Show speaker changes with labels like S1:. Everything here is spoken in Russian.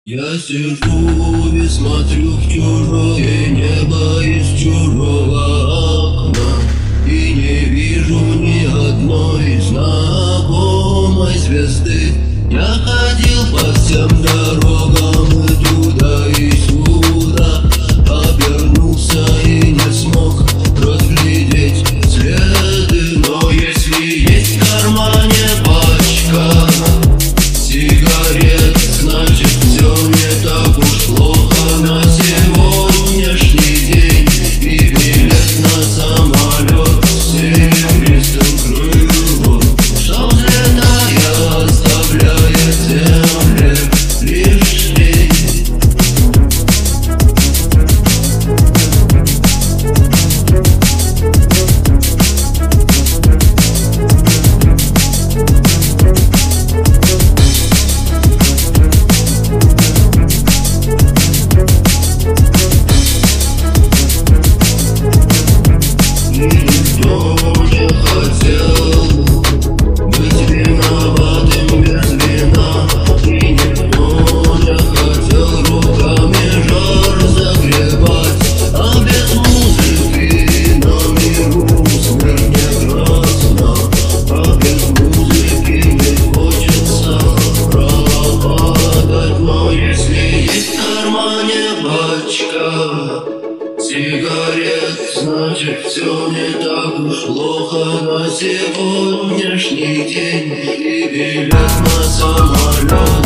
S1: Я сижу и смотрю в чужое небо из чужого окна, и не вижу ни одной знакомой звезды. Я ходил по всем дорогам и туда и сюда, обернулся и не смог разглядеть следы. Но если есть в кармане пачка сигарет, значит все не так уж плохо на сегодняшний день. И билет на самолет с серебристым крылом, что взлетая оставляет земле лишь тень. Сигарет, значит все не так уж плохо на сегодняшний день. И билет на самолет